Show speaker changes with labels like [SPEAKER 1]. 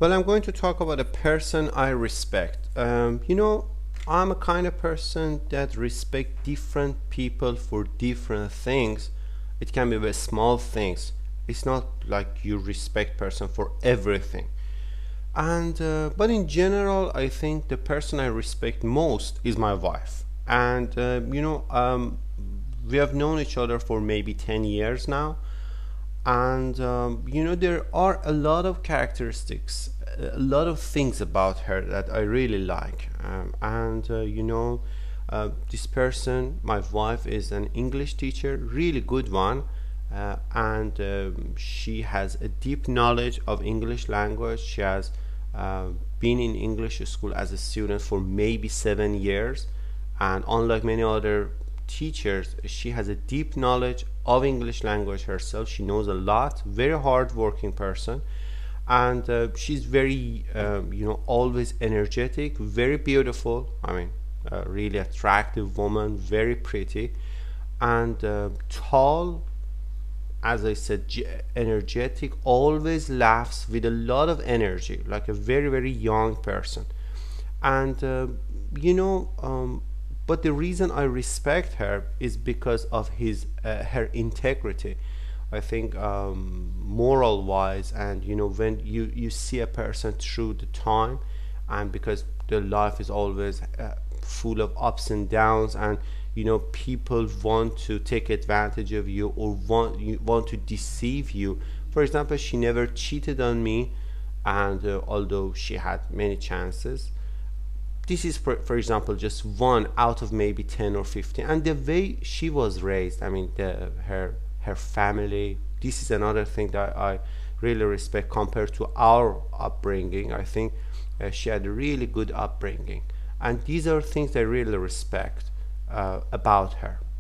[SPEAKER 1] Well, I'm going to talk about a person I respect. I'm a kind of person that respect different people for different things. It can be very small things. It's not like you respect person for everything. And but in general, I think the person I respect most is my wife. And we have known each other for maybe 10 years now, and there are a lot of characteristics, a lot of things about her that I really like. This person, my wife, is an English teacher, really good one. And She has a deep knowledge of English language. She has uh, been in English school as a student for maybe 7 years, and unlike many other teachers, she has a deep knowledge of English language herself. She knows a lot. Very hard working person, and she's very always energetic, very beautiful. I mean, a really attractive woman, very pretty, and tall, as I said, energetic, always laughs with a lot of energy, like a very, very young person. And, you know, but the reason I respect her is because of her integrity. I think moral wise, and when you see a person through the time, and because the life is always full of ups and downs, and people want to take advantage of you, or want to deceive you. For example, she never cheated on me, and although she had many chances, this is for example just one out of maybe 10 or 15. And the way she was raised, I mean, her family, this is another thing that I really respect compared to our upbringing. I think she had a really good upbringing, and these are things I really respect about her.